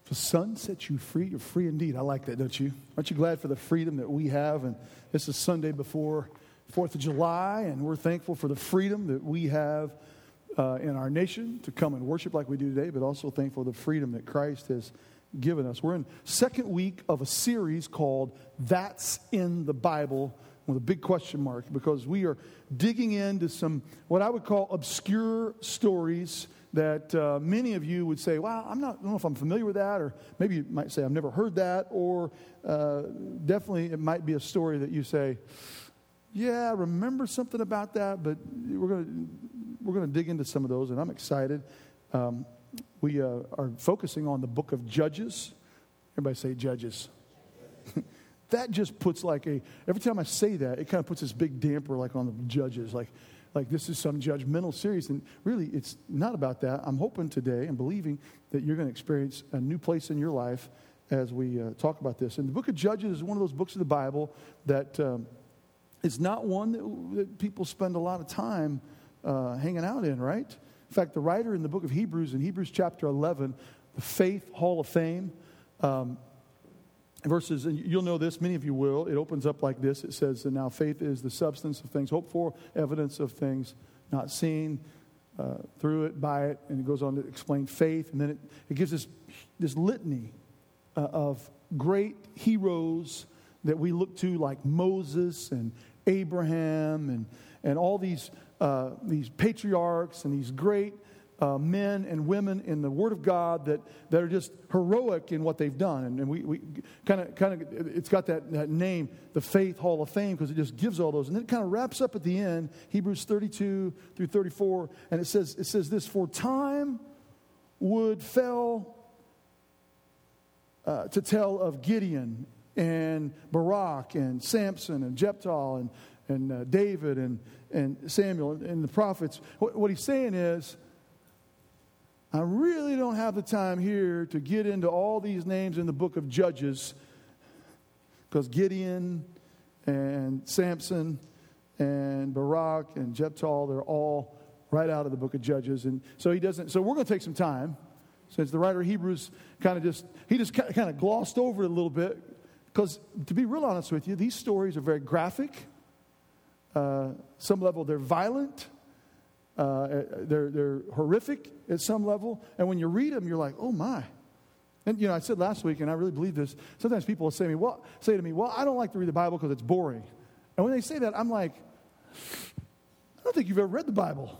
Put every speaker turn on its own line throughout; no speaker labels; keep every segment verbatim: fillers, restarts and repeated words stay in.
The Son sets you free. You're free indeed. I like that, don't you? Aren't you glad for the freedom that we have? And this is Sunday before fourth of July, and we're thankful for the freedom that we have uh, in our nation to come and worship like we do today, but also thankful for the freedom that Christ has given us. We're in second week of a series called That's in the Bible, with a big question mark, because we are digging into some what I would call obscure stories that uh, many of you would say, well, I'm not, I don't know if I'm familiar with that, or maybe you might say, I've never heard that, or uh, definitely it might be a story that you say, yeah, I remember something about that, but we're going to we're going to dig into some of those, and I'm excited. Um, we uh, are focusing on the book of Judges. Everybody say Judges. That just puts like a, every time I say that, it kind of puts this big damper like on the Judges, like, like this is some judgmental series, and really it's not about that. I'm hoping today and believing that you're going to experience a new place in your life as we uh, talk about this. And the book of Judges is one of those books of the Bible that um, is not one that, that people spend a lot of time uh, hanging out in, right? In fact, the writer in the book of Hebrews, in Hebrews chapter eleven, the Faith Hall of Fame, um, verses, and you'll know this, many of you will, it opens up like this. It says, and now faith is the substance of things hoped for, evidence of things not seen, uh, through it, by it, and it goes on to explain faith, and then it, it gives this, this litany uh, of great heroes that we look to, like Moses and Abraham and, and all these, uh, these patriarchs and these great Uh, men and women in the Word of God that, that are just heroic in what they've done. And, and we, we kind of, kind of, it's got that, that name, the Faith Hall of Fame, because it just gives all those. And then it kind of wraps up at the end, Hebrews thirty-two through thirty-four, and it says, it says this, for time would fail uh, to tell of Gideon and Barak and Samson and Jephthah and, and uh, David and, and Samuel and, and the prophets. What, what he's saying is, I really don't have the time here to get into all these names in the book of Judges, because Gideon and Samson and Barak and Jephthah, they're all right out of the book of Judges. And so he doesn't, so we're going to take some time, since the writer of Hebrews kind of just, he just kind of glossed over it a little bit, because to be real honest with you, these stories are very graphic. Uh, some level they're violent. Uh, they're, they're horrific at some level. And when you read them, you're like, oh my. And, you know, I said last week, and I really believe this, sometimes people will say to me, well, say to me, well, I don't like to read the Bible because it's boring. And when they say that, I'm like, I don't think you've ever read the Bible.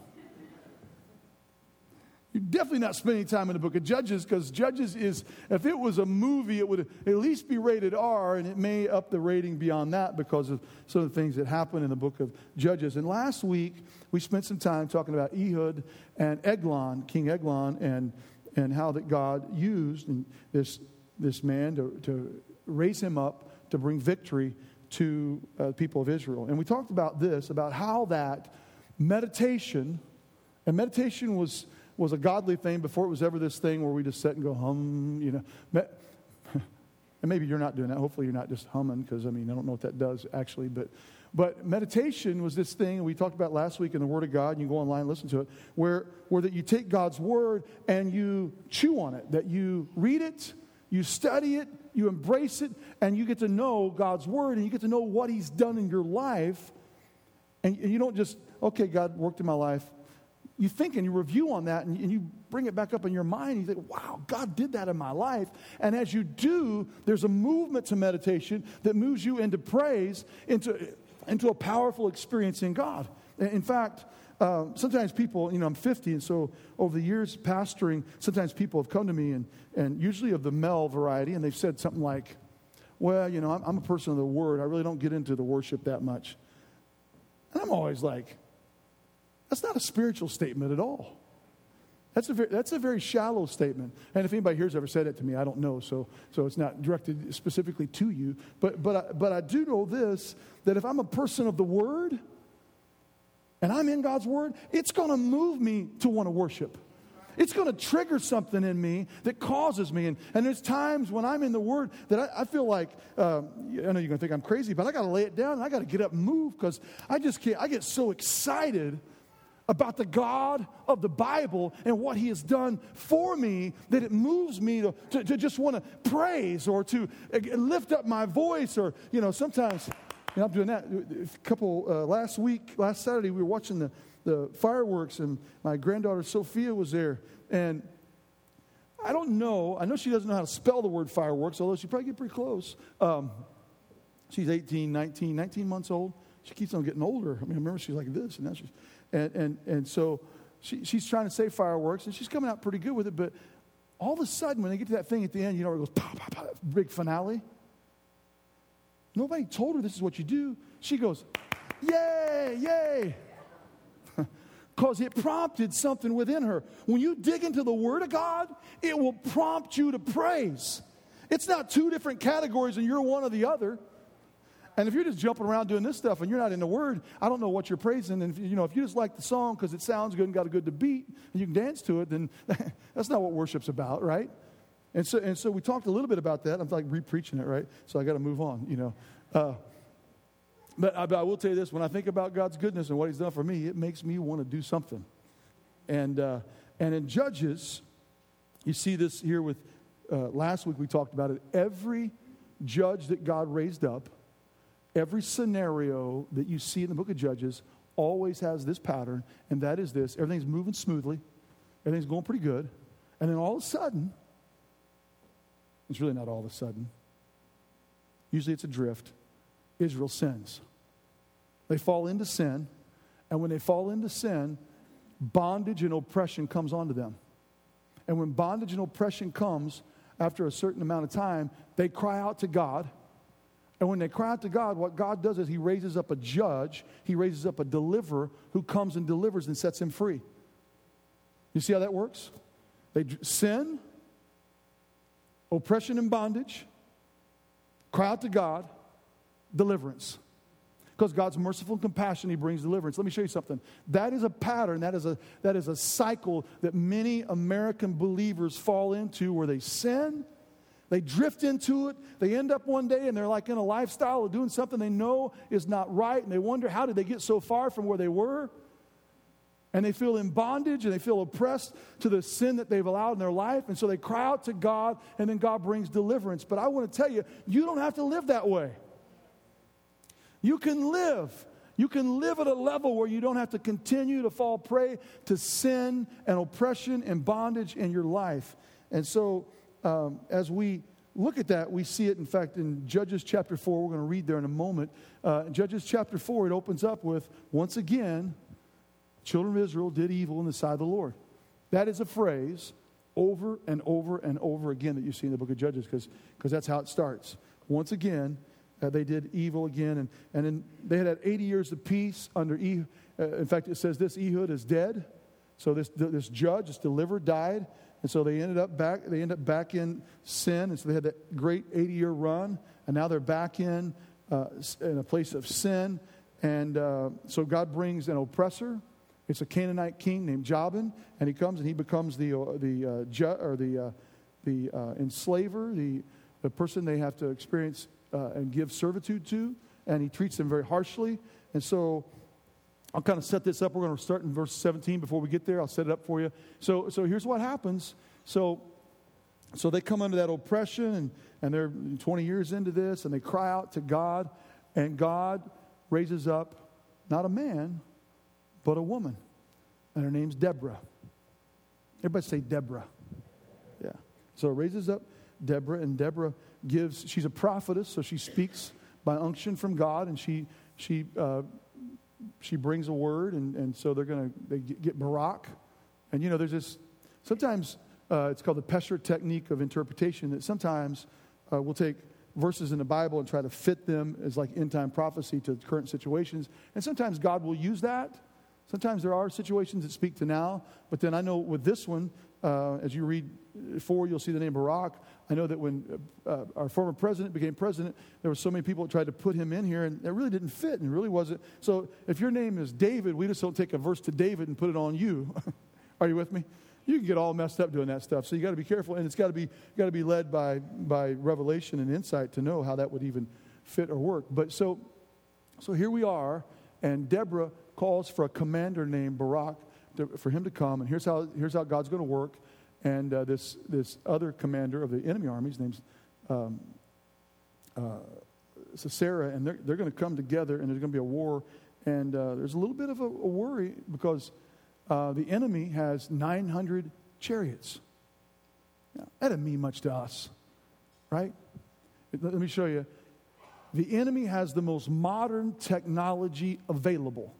You're definitely not spending time in the book of Judges, because Judges is, if it was a movie, it would at least be rated R, and it may up the rating beyond that because of some of the things that happen in the book of Judges. And last week, we spent some time talking about Ehud and Eglon, King Eglon, and and how that God used this, this man to, to raise him up to bring victory to uh, the people of Israel. And we talked about this, about how that meditation, and meditation was... was a godly thing before it was ever this thing where we just sit and go hum, you know. And maybe you're not doing that. Hopefully you're not just humming, because, I mean, I don't know what that does actually. But but meditation was this thing we talked about last week in the Word of God. And you can go online and listen to it, where, where that you take God's Word and you chew on it, that you read it, you study it, you embrace it, and you get to know God's Word, and you get to know what He's done in your life. And, and you don't just, okay, God worked in my life. You think and you review on that, and, and you bring it back up in your mind, and you think, wow, God did that in my life. And as you do, there's a movement to meditation that moves you into praise, into, into a powerful experience in God. In fact, uh, sometimes people, you know, I'm fifty, and so over the years pastoring, sometimes people have come to me, and, and usually of the male variety, and they've said something like, well, you know, I'm, I'm a person of the Word. I really don't get into the worship that much. And I'm always like, that's not a spiritual statement at all. That's a very, that's a very shallow statement. And if anybody here's ever said it to me, I don't know. So so it's not directed specifically to you. But but I, but I do know this, that if I'm a person of the Word and I'm in God's Word, it's going to move me to want to worship. It's going to trigger something in me that causes me. And, and there's times when I'm in the Word that I, I feel like, uh, I know you're going to think I'm crazy, but I got to lay it down and I got to get up and move, because I just can't, I get so excited about the God of the Bible and what he has done for me that it moves me to, to, to just want to praise or to lift up my voice. Or, you know, sometimes, you know, I'm doing that. A couple, uh, last week, last Saturday, we were watching the, the fireworks, and my granddaughter Sophia was there. And I don't know, I know she doesn't know how to spell the word fireworks, although she probably get pretty close. Um, she's eighteen, nineteen, nineteen months old. She keeps on getting older. I mean, I remember she's like this, and now she's, and and and so she, she's trying to say fireworks, and she's coming out pretty good with it. But all of a sudden, when they get to that thing at the end, you know, it goes pow, pow, pow, big finale. Nobody told her this is what you do. She goes, yay, yay. Because it prompted something within her. When you dig into the Word of God, it will prompt you to praise. It's not two different categories and you're one or the other. And if you're just jumping around doing this stuff and you're not in the Word, I don't know what you're praising. And if, you know, if you just like the song because it sounds good and got a good beat and you can dance to it, then that's not what worship's about, right? And so, and so we talked a little bit about that. I'm like re-preaching it, right? So I got to move on, you know. Uh, But I, but I will tell you this, when I think about God's goodness and what he's done for me, it makes me want to do something. And uh, and in Judges, you see this here with, uh, last week we talked about it. Every judge that God raised up, every scenario that you see in the book of Judges always has this pattern, and that is this. Everything's moving smoothly. Everything's going pretty good. And then all of a sudden, it's really not all of a sudden. Usually it's a drift. Israel sins. They fall into sin, and when they fall into sin, bondage and oppression comes onto them. And when bondage and oppression comes, after a certain amount of time, they cry out to God. And when they cry out to God, what God does is he raises up a judge, he raises up a deliverer who comes and delivers and sets him free. You see how that works? They sin, oppression and bondage, cry out to God, deliverance. Because God's merciful and compassionate, he brings deliverance. Let me show you something. That is a pattern, that is a, that is a cycle that many American believers fall into where they sin, they drift into it, they end up one day and they're like in a lifestyle of doing something they know is not right, and they wonder how did they get so far from where they were? And they feel in bondage and they feel oppressed to the sin that they've allowed in their life, and so they cry out to God, and then God brings deliverance. But I want to tell you, you don't have to live that way. You can live. You can live at a level where you don't have to continue to fall prey to sin and oppression and bondage in your life. And so um, as we look at that, we see it, in fact, in Judges chapter four. We're going to read there in a moment. Uh, in Judges chapter four, it opens up with, once again, children of Israel did evil in the sight of the Lord. That is a phrase over and over and over again that you see in the book of Judges, because because that's how it starts. Once again, Uh, they did evil again, and, and then they had had eighty years of peace under Ehud. Uh, in fact, it says this, Ehud is dead. So this this judge, this deliverer, died, and so they ended up back. They ended up back in sin, and so they had that great eighty-year run, and now they're back in uh, in a place of sin, and uh, so God brings an oppressor. It's a Canaanite king named Jabin, and he comes and he becomes the uh, the uh, ju- or the uh, the uh, enslaver, the the person they have to experience. Uh, and give servitude to, and he treats them very harshly. And so I'll kind of set this up. We're going to start in verse seventeen before we get there. I'll set it up for you. So so here's what happens. So so they come under that oppression, and, and they're twenty years into this, and they cry out to God, and God raises up not a man, but a woman. And her name's Deborah. Everybody say Deborah. Yeah. So it raises up Deborah, and Deborah gives, she's a prophetess, so she speaks by unction from God, and she she uh, she brings a word, and, and so they're going to they get Barak. And you know, there's this, sometimes uh, it's called the Pesher technique of interpretation, that sometimes uh, we'll take verses in the Bible and try to fit them as like end-time prophecy to current situations, and sometimes God will use that. Sometimes there are situations that speak to now, but then I know with this one, uh, as you read four, you'll see the name Barak. I know that when uh, our former president became president, there were so many people that tried to put him in here, and it really didn't fit, and it really wasn't. So if your name is David, we just don't take a verse to David and put it on you. Are you with me? You can get all messed up doing that stuff. So you got to be careful, and it's got to be got to be led by by revelation and insight to know how that would even fit or work. But so so here we are, and Deborah calls for a commander named Barak to, for him to come. And here's how here's how God's going to work. And uh, this this other commander of the enemy armies, named um, uh, Sisera, and they're they're going to come together, and there's going to be a war. And uh, there's a little bit of a, a worry because uh, the enemy has nine hundred chariots. Now, that doesn't mean much to us, right? Let me show you. The enemy has the most modern technology available.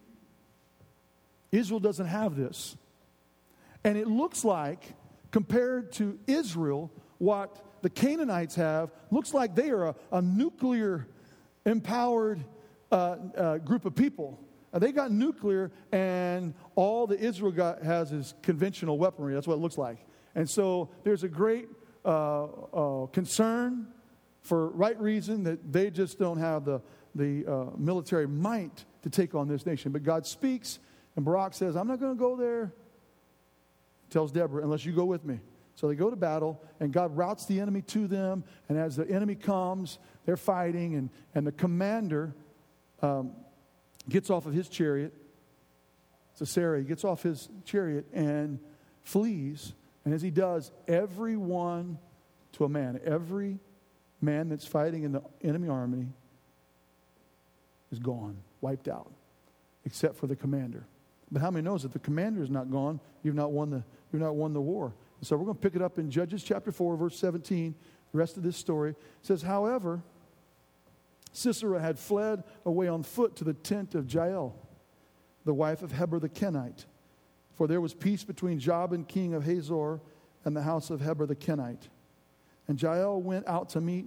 Israel doesn't have this. And it looks like, compared to Israel, what the Canaanites have, looks like they are a, a nuclear-empowered uh, uh, group of people. Uh, they got nuclear, and all that Israel got has is conventional weaponry. That's what it looks like. And so there's a great uh, uh, concern, for right reason, that they just don't have the, the uh, military might to take on this nation. But God speaks, and Barak says, I'm not going to go there. Tells Deborah, unless you go with me. So they go to battle, and God routes the enemy to them. And as the enemy comes, they're fighting, and, and the commander um, gets off of his chariot. Sisera, he gets off his chariot and flees. And as he does, everyone to a man, every man that's fighting in the enemy army is gone, wiped out, except for the commander. But how many knows if the commander is not gone, you've not won the you've not won the war? And so we're going to pick it up in Judges chapter four, verse seventeen. The rest of this story says, however, Sisera had fled away on foot to the tent of Jael, the wife of Heber the Kenite, for there was peace between Jabin, king of Hazor, and the house of Heber the Kenite. And Jael went out to meet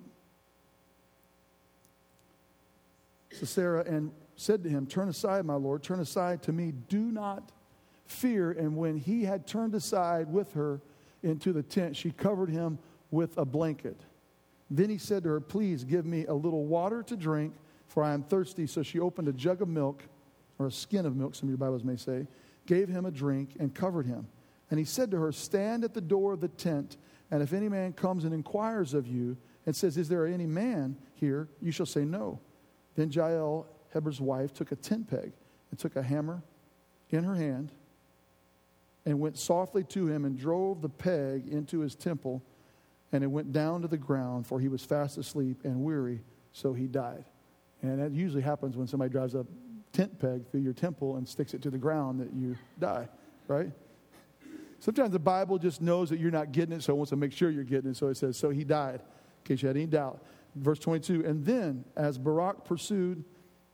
Sisera and said to him, turn aside, my lord, turn aside to me, do not fear. And when he had turned aside with her into the tent, she covered him with a blanket. Then he said to her, please give me a little water to drink, for I am thirsty. So she opened a jug of milk, or a skin of milk, some of your Bibles may say, gave him a drink, and covered him. And he said to her, stand at the door of the tent, and if any man comes and inquires of you and says, is there any man here? You shall say no. Then Jael, Heber's wife, took a tent peg and took a hammer in her hand and went softly to him and drove the peg into his temple, and it went down to the ground, for he was fast asleep and weary, so he died. And that usually happens when somebody drives a tent peg through your temple and sticks it to the ground, that you die, right? Sometimes the Bible just knows that you're not getting it, so it wants to make sure you're getting it. So it says, so he died, in case you had any doubt. Verse twenty-two, and then as Barak pursued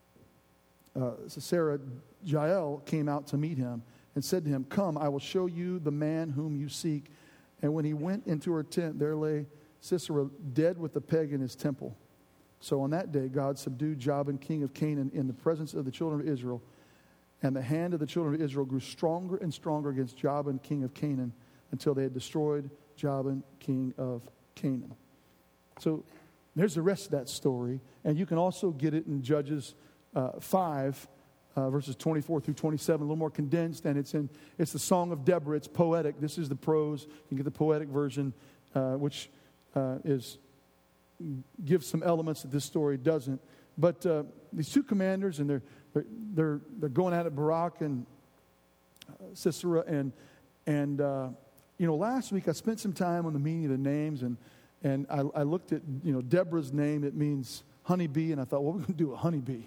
uh, Sisera, Jael came out to meet him and said to him, come, I will show you the man whom you seek. And when he went into her tent, there lay Sisera dead with the peg in his temple. So on that day, God subdued Jabin, king of Canaan, in the presence of the children of Israel. And the hand of the children of Israel grew stronger and stronger against Jabin, king of Canaan, until they had destroyed Jabin, king of Canaan. So there's the rest of that story. And you can also get it in Judges uh, five, uh, verses twenty-four through twenty-seven, a little more condensed. And it's in it's the Song of Deborah. It's poetic. This is the prose. You can get the poetic version, uh, which uh, is gives some elements that this story doesn't. But uh, these two commanders, and they're they're they're, they're going at it, Barak and uh, Sisera, and and uh, you know, last week I spent some time on the meaning of the names, and and I, I looked at you know Deborah's name. It means honeybee, and I thought, what are we going to do with honeybee?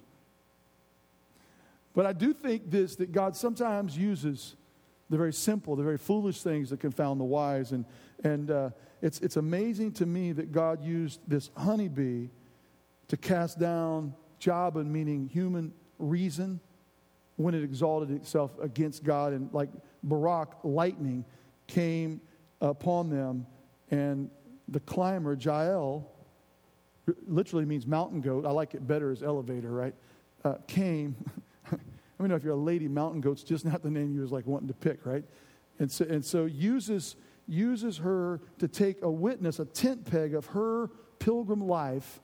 But I do think this, that God sometimes uses the very simple, the very foolish things that confound the wise, and and uh, it's it's amazing to me that God used this honeybee to cast down Jabin, meaning human reason, when it exalted itself against God. And like Barak, lightning came upon them, and the climber, Jael, literally means mountain goat. I like it better as elevator, right? Uh, came. I mean, if you're a lady, mountain goat's just not the name you was like wanting to pick, right? And so, and so uses uses her to take a witness, a tent peg of her pilgrim life,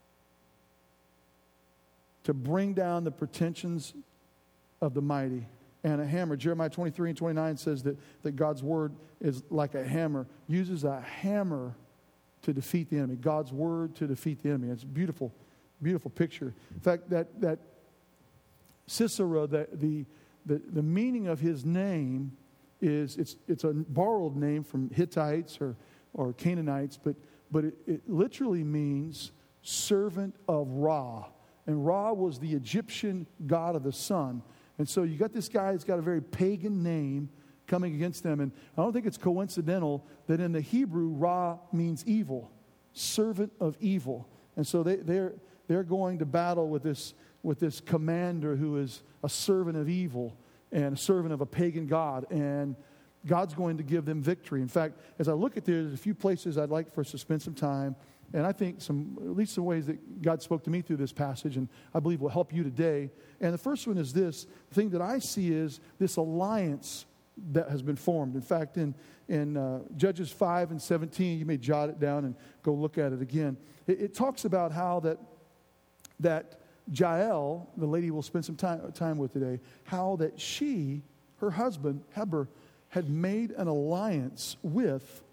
to bring down the pretensions of the mighty. And a hammer. Jeremiah twenty-three and twenty-nine says that, that God's word is like a hammer. Uses a hammer to defeat the enemy. God's word to defeat the enemy. It's a beautiful, beautiful picture. In fact, that, that Sisera, the, the, the, the meaning of his name is, it's, it's a borrowed name from Hittites or, or Canaanites, but, but it, it literally means servant of Ra. And Ra was the Egyptian god of the sun. And so you got this guy that's got a very pagan name coming against them. And I don't think it's coincidental that in the Hebrew, Ra means evil, servant of evil. And so they, they're, they're going to battle with this, with this commander who is a servant of evil and a servant of a pagan god. And God's going to give them victory. In fact, as I look at this, there's a few places I'd like for us to spend some time. And I think some, at least some ways that God spoke to me through this passage, and I believe will help you today. And the first one is this. The thing that I see is this alliance that has been formed. In fact, in, in uh, Judges five and seventeen, you may jot it down and go look at it again. It, it talks about how that, that Jael, the lady we'll spend some time, time with today, how that she, her husband, Heber, had made an alliance with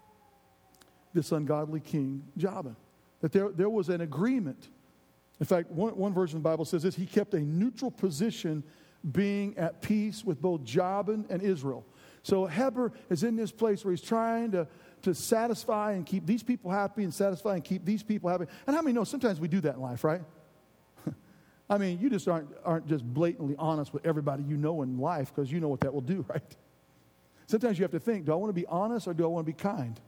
this ungodly king, Jabin. That there, there was an agreement. In fact, one, one version of the Bible says this: he kept a neutral position, being at peace with both Jabin and Israel. So Heber is in this place where he's trying to, to satisfy and keep these people happy and satisfy and keep these people happy. And how many know sometimes we do that in life, right? I mean, you just aren't, aren't just blatantly honest with everybody you know in life, because you know what that will do, right? Sometimes you have to think, do I want to be honest or do I want to be kind?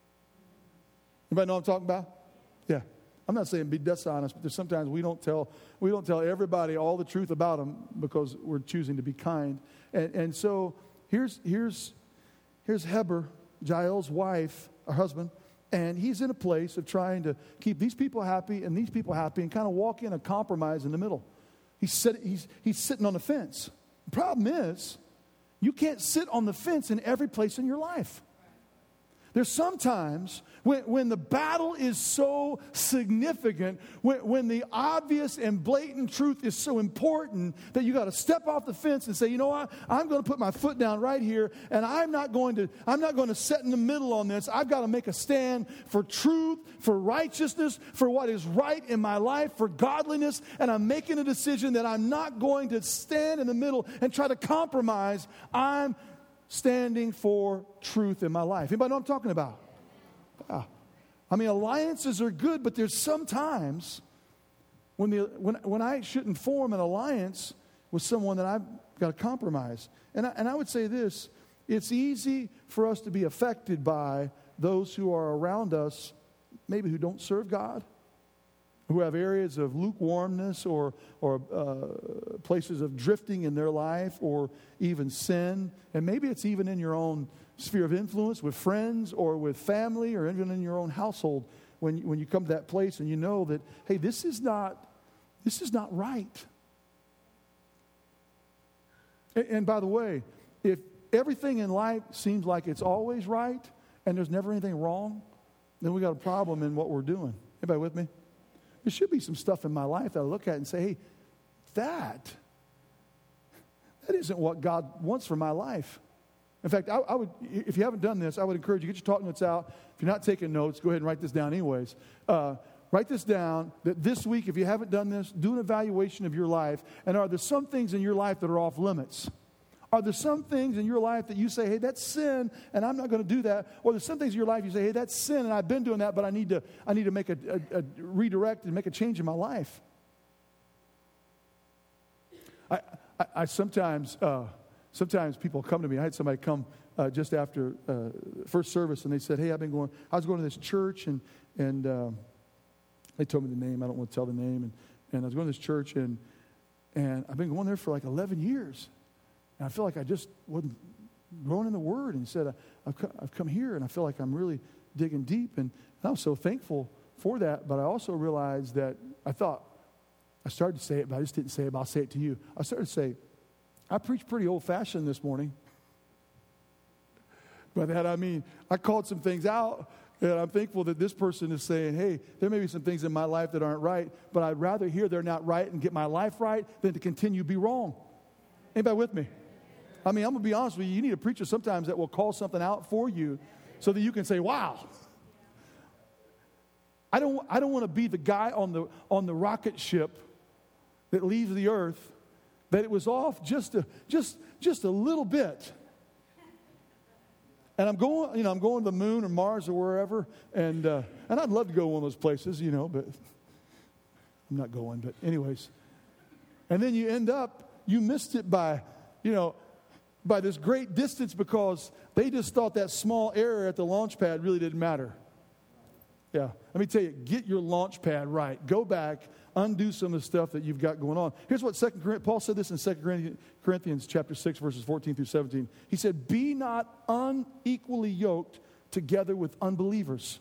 Anybody know what I'm talking about? Yeah. I'm not saying be dishonest, but there's sometimes we don't tell we don't tell everybody all the truth about them because we're choosing to be kind. And, and so here's here's here's Heber, Jael's wife, her husband, and he's in a place of trying to keep these people happy and these people happy and kind of walk in a compromise in the middle. He's sit, he's he's sitting on the fence. The problem is, you can't sit on the fence in every place in your life. There's sometimes when, when the battle is so significant, when, when the obvious and blatant truth is so important, that you got to step off the fence and say, you know what, I'm going to put my foot down right here, and I'm not going to I'm not going to sit in the middle on this. I've got to make a stand for truth, for righteousness, for what is right in my life, for godliness, and I'm making a decision that I'm not going to stand in the middle and try to compromise. I'm standing for truth in my life. Anybody know what I'm talking about? Yeah. I mean, alliances are good, but there's sometimes when, the, when, when I shouldn't form an alliance with someone that I've got to compromise. And I, and I would say this: it's easy for us to be affected by those who are around us, maybe who don't serve God, who have areas of lukewarmness or, or uh, places of drifting in their life, or even sin. And maybe it's even in your own sphere of influence with friends or with family, or even in your own household, when, when you come to that place and you know that, hey, this is not, this is not right. And, and by the way, if everything in life seems like it's always right and there's never anything wrong, then we got a problem in what we're doing. Anybody with me? There should be some stuff in my life that I look at and say, hey, that, that isn't what God wants for my life. In fact, I, I would, if you haven't done this, I would encourage you, get your talk notes out. If you're not taking notes, go ahead and write this down anyways. Uh, write this down, that this week, if you haven't done this, do an evaluation of your life. And are there some things in your life that are off limits? Are there some things in your life that you say, hey, that's sin, and I'm not going to do that? Or there's some things in your life you say, hey, that's sin, and I've been doing that, but I need to, I need to make a, a, a redirect and make a change in my life. I, I, I sometimes, uh, sometimes people come to me. I had somebody come uh, just after uh, first service, and they said, hey, I've been going, I was going to this church, and and uh, they told me the name. I don't want to tell the name, and, and I was going to this church, and and I've been going there for like eleven years. And I feel like I just wasn't growing in the Word. And he said, I've come, I've come here, and I feel like I'm really digging deep. And, and I was so thankful for that. But I also realized that I thought, I started to say it, but I just didn't say it, but I'll say it to you. I started to say, I preached pretty old-fashioned this morning. By that I mean, I called some things out, and I'm thankful that this person is saying, hey, there may be some things in my life that aren't right, but I'd rather hear they're not right and get my life right than to continue to be wrong. Anybody with me? I mean, I'm going to be honest with you. You need a preacher sometimes that will call something out for you so that you can say, wow. I don't, I don't want to be the guy on the, on the rocket ship that leaves the earth that it was off just a, just, just a little bit. And I'm going, you know, I'm going to the moon or Mars or wherever, and uh, and I'd love to go to one of those places, you know, but I'm not going. But anyways, and then you end up, you missed it by, you know, by this great distance because they just thought that small error at the launch pad really didn't matter. Yeah, let me tell you, get your launch pad right. Go back, undo some of the stuff that you've got going on. Here's what Second Paul said this in Second Corinthians chapter six, verses fourteen through seventeen. He said, "Be not unequally yoked together with unbelievers.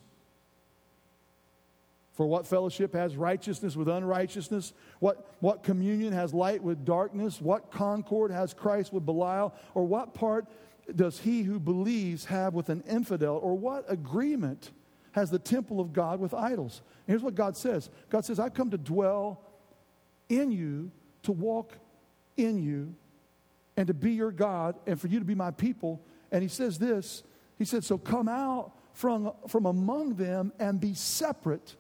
For what fellowship has righteousness with unrighteousness? What, what communion has light with darkness? What concord has Christ with Belial? Or what part does he who believes have with an infidel? Or what agreement has the temple of God with idols?" And here's what God says. God says, "I've come to dwell in you, to walk in you, and to be your God, and for you to be my people." And he says this, he said, "So come out from, from among them and be separate."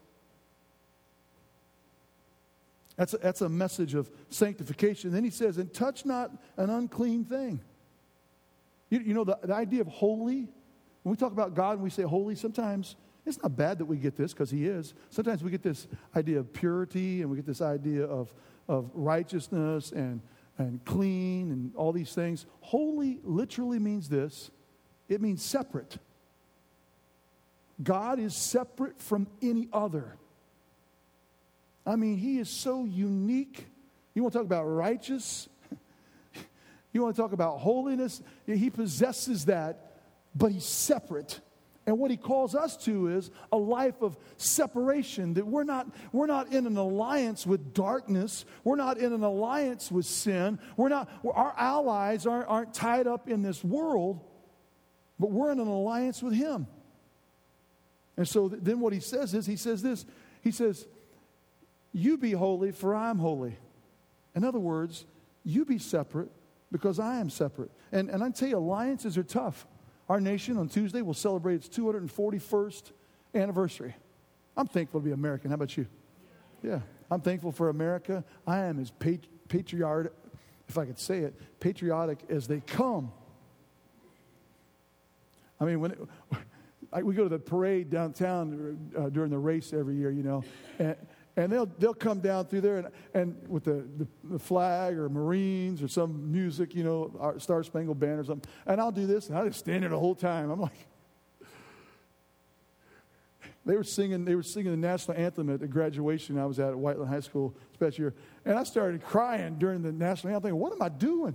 That's a, that's a message of sanctification. Then he says, "And touch not an unclean thing." You, you know, the, the idea of holy, when we talk about God and we say holy, sometimes it's not bad that we get this because he is. Sometimes we get this idea of purity and we get this idea of, of righteousness and, and clean and all these things. Holy literally means this. It means separate. God is separate from any other. I mean, he is so unique. You want to talk about righteous? You want to talk about holiness? He possesses that, but he's separate. And what he calls us to is a life of separation, that we're not, we're not in an alliance with darkness. We're not in an alliance with sin. We're not, our allies aren't, aren't tied up in this world, but we're in an alliance with him. And so th- then what he says is, he says this, he says, "You be holy, for I am holy." In other words, you be separate because I am separate. And, and I tell you, alliances are tough. Our nation on Tuesday will celebrate its two hundred forty-first anniversary. I'm thankful to be American. How about you? Yeah, I'm thankful for America. I am as pat- patriotic, if I could say it, patriotic as they come. I mean, when it, I, we go to the parade downtown uh, during the race every year, you know, and, and they'll they'll come down through there and, and with the, the, the flag or Marines or some music, you know, our Star Spangled Banner or something. And I'll do this, and I just stand there the whole time. I'm like, they were singing they were singing the national anthem at the graduation I was at at Whiteland High School this past year, and I started crying during the national anthem. Thinking, what am I doing?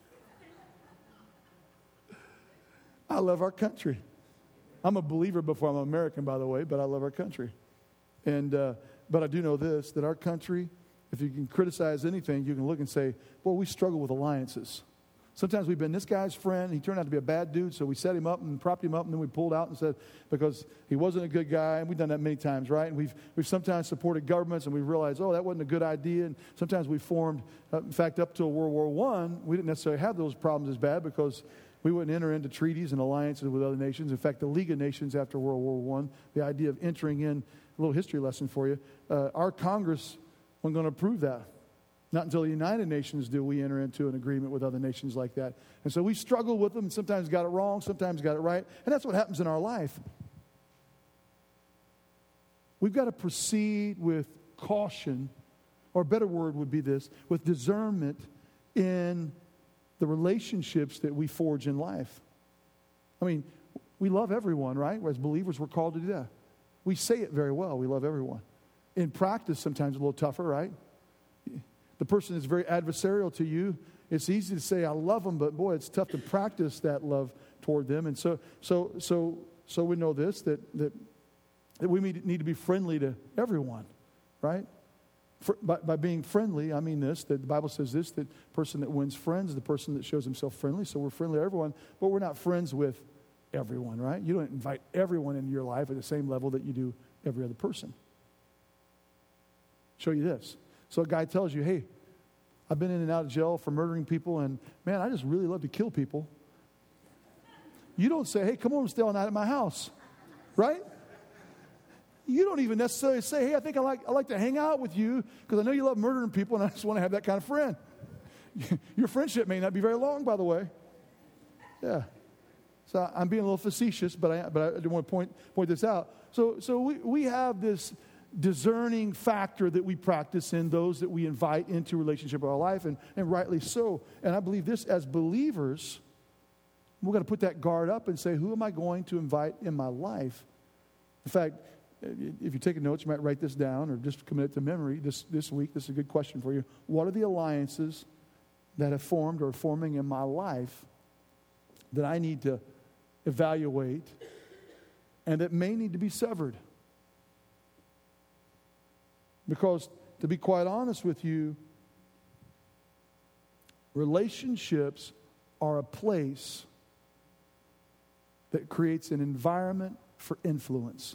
I love our country. I'm a believer before I'm an American, by the way, but I love our country. And uh, but I do know this, that our country, if you can criticize anything, you can look and say, well, we struggle with alliances. Sometimes we've been this guy's friend. He turned out to be a bad dude, so we set him up and propped him up, and then we pulled out and said, because he wasn't a good guy, and we've done that many times, right? And we've we've sometimes supported governments, and we've realized, oh, that wasn't a good idea. And sometimes we formed, uh, in fact, up to World War One, we didn't necessarily have those problems as bad because we wouldn't enter into treaties and alliances with other nations. In fact, the League of Nations after World War One, the idea of entering in, a little history lesson for you, uh, our Congress wasn't going to approve that. Not until the United Nations do we enter into an agreement with other nations like that. And so we struggled with them, and sometimes got it wrong, sometimes got it right. And that's what happens in our life. We've got to proceed with caution, or a better word would be this, with discernment in the relationships that we forge in life. I mean, we love everyone, right? As believers, we're called to do that. We say it very well. We love everyone. In practice, sometimes a little tougher, right? The person that's very adversarial to you, it's easy to say, I love them, but boy, it's tough to practice that love toward them. And so so, so, so we know this, that, that, that we need to be friendly to everyone, right? For, by, by being friendly, I mean this, that the Bible says this, that the person that wins friends is the person that shows himself friendly. So we're friendly to everyone, but we're not friends with everyone, right? You don't invite everyone into your life at the same level that you do every other person. Show you this. So a guy tells you, hey, I've been in and out of jail for murdering people, and man, I just really love to kill people. You don't say, hey, come over and stay all night at my house, right? You don't even necessarily say, hey, I think I like I like to hang out with you because I know you love murdering people, and I just want to have that kind of friend. your friendship may not be very long, by the way. Yeah. So I'm being a little facetious, but I but I do want to point point this out. So so we, we have this discerning factor that we practice in those that we invite into relationship with our life, and, and rightly so. And I believe this, as believers, we're going to put that guard up and say, who am I going to invite in my life? In fact, if you're taking notes, you might write this down or just commit it to memory this, this week. This is a good question for you. What are the alliances that have formed or are forming in my life that I need to evaluate and that may need to be severed? Because, to be quite honest with you, relationships are a place that creates an environment for influence.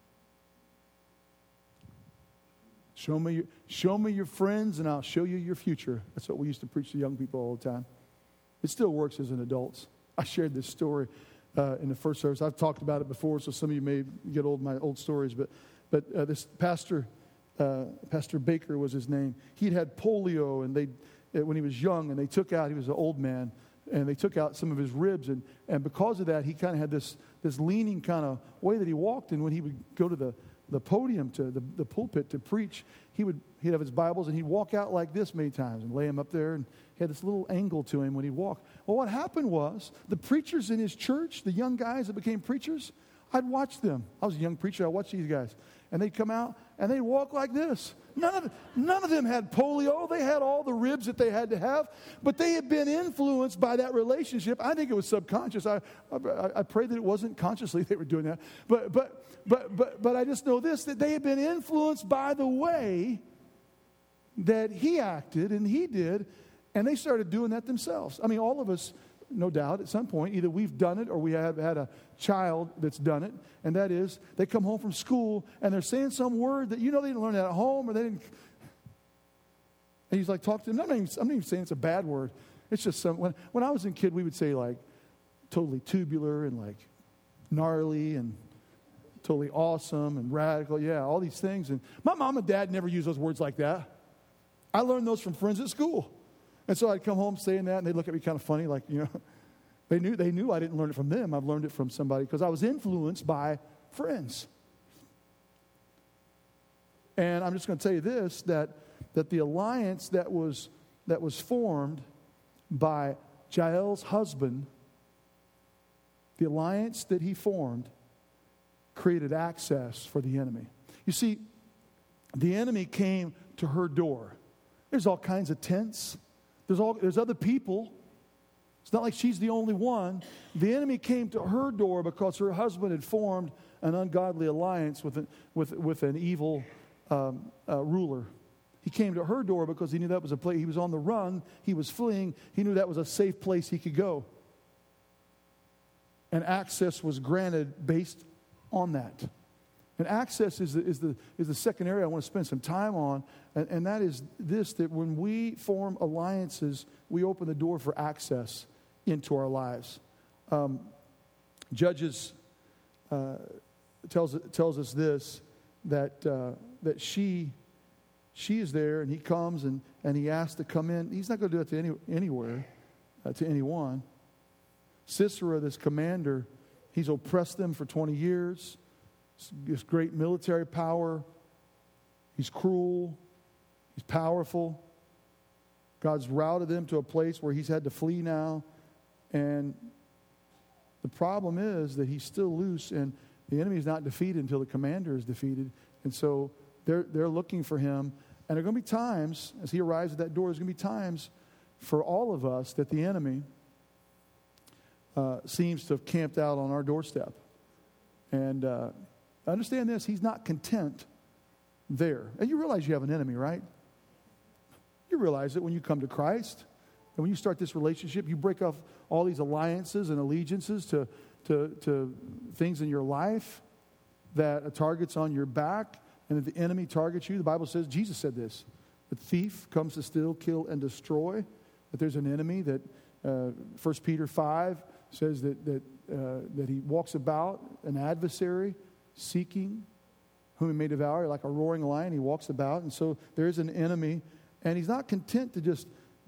Show me, your, show me your friends and I'll show you your future. That's what we used to preach to young people all the time. It still works as an adults. I shared this story uh, in the first service. I've talked about it before, so some of you may get old my old stories. But but uh, this pastor, uh, Pastor Baker was his name. He'd had polio, and they uh, when he was young, and they took out. He was an old man, and they took out some of his ribs, and and because of that, he kind of had this this leaning kind of way that he walked. And when he would go to the the podium, to the, the pulpit to preach, he would he'd have his Bibles, and he'd walk out like this many times and lay him up there, and he had this little angle to him when he walked. Well, what happened was the preachers in his church, the young guys that became preachers, I'd watch them. I was a young preacher. I watched these guys, and they'd come out and they'd walk like this. None of none of them had polio. They had all the ribs that they had to have, but they had been influenced by that relationship. I think it was subconscious. I I, I pray that it wasn't consciously they were doing that, but but but but but I just know this, that they had been influenced by the way that he acted and he did, and they started doing that themselves. I mean, all of us, no doubt, at some point, either we've done it or we have had a child that's done it, and that is they come home from school and they're saying some word that you know they didn't learn that at home, or they didn't. And he's like, talk to them. I'm not even, I'm not even saying it's a bad word. It's just some. When, when I was a kid, we would say like totally tubular and like gnarly and totally awesome and radical. Yeah, all these things. And my mom and dad never used those words like that. I learned those from friends at school. And so I'd come home saying that, and they'd look at me kind of funny, like, you know, they knew they knew I didn't learn it from them. I've learned it from somebody because I was influenced by friends. And I'm just going to tell you this, that that the alliance that was that was formed by Jael's husband, the alliance that he formed, created access for the enemy. You see, the enemy came to her door. There's all kinds of tents. There's all there's other people. It's not like she's the only one. The enemy came to her door because her husband had formed an ungodly alliance with an, with, with an evil um, uh, ruler. He came to her door because he knew that was a place. He was on the run. He was fleeing. He knew that was a safe place he could go. And access was granted based on that. And access is the, is the, is the second area I want to spend some time on, and, and that is this, that when we form alliances, we open the door for access into our lives. Um, Judges uh, tells, tells us this, that, uh, that she, she is there, and he comes, and, and he asks to come in. He's not going to do it to any, anywhere, uh, to anyone. Sisera, this commander, he's oppressed them for twenty years. This great military power. He's cruel. He's powerful. God's routed them to a place where he's had to flee now. And the problem is that he's still loose, and the enemy is not defeated until the commander is defeated. And so they're, they're looking for him. And there are going to be times, as he arrives at that door, there's going to be times for all of us that the enemy uh, seems to have camped out on our doorstep. And uh, understand this, he's not content there. And you realize you have an enemy, right? You realize that when you come to Christ, and when you start this relationship, you break off all these alliances and allegiances to, to, to things in your life that a target's on your back, and that the enemy targets you. The Bible says, Jesus said this, the thief comes to steal, kill, and destroy. That there's an enemy that uh, First Peter five says that, that, uh, that he walks about, an adversary, seeking whom he may devour, like a roaring lion. He walks about, and so there is an enemy, and he's not content to just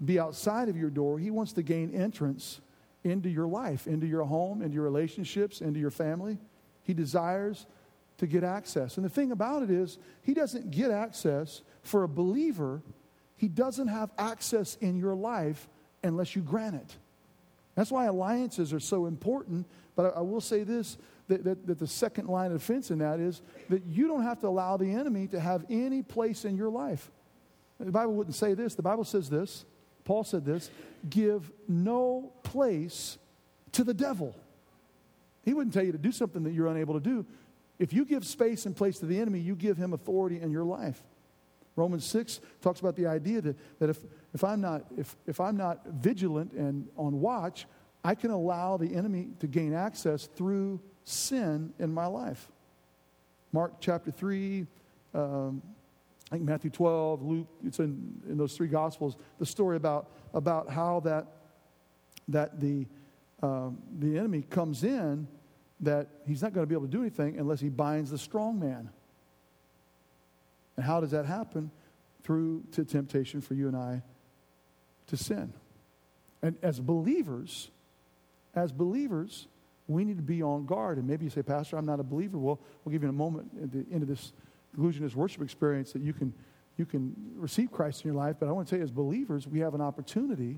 be outside of your door. He wants to gain entrance into your life, into your home, into your relationships, into your family. He desires to get access. And the thing about it is, he doesn't get access for a believer. He doesn't have access in your life unless you grant it. That's why alliances are so important. But I, I will say this, that, that, that the second line of defense in that is that you don't have to allow the enemy to have any place in your life. The Bible wouldn't say this. The Bible says this. Paul said this, give no place to the devil. He wouldn't tell you to do something that you're unable to do. If you give space and place to the enemy, you give him authority in your life. Romans six talks about the idea that, that if, if, I'm not, if, if I'm not vigilant and on watch, I can allow the enemy to gain access through sin in my life. Mark chapter three, um, I think Matthew twelve, Luke, it's in, in those three Gospels, the story about, about how that, that the, um, the enemy comes in, that he's not going to be able to do anything unless he binds the strong man. And how does that happen? Through to temptation for you and I to sin. And as believers, as believers, we need to be on guard. And maybe you say, Pastor, I'm not a believer. Well, we'll give you a moment at the end of this conclusion of this worship experience that you can, you can receive Christ in your life. But I want to tell you, as believers, we have an opportunity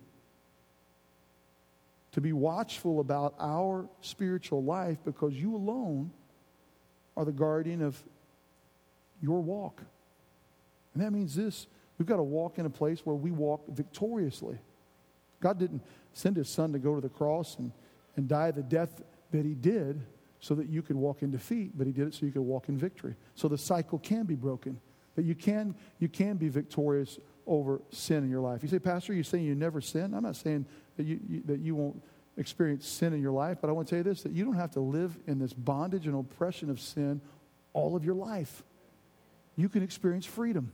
to be watchful about our spiritual life, because you alone are the guardian of your walk. And that means this: we've got to walk in a place where we walk victoriously. God didn't send his son to go to the cross and, and die the death that he did so that you could walk in defeat, but he did it so you could walk in victory. So the cycle can be broken, that you can, you can be victorious over sin in your life. You say, Pastor, you're saying you never sin? I'm not saying that you, you, that you won't experience sin in your life, but I want to tell you this, that you don't have to live in this bondage and oppression of sin all of your life. You can experience freedom.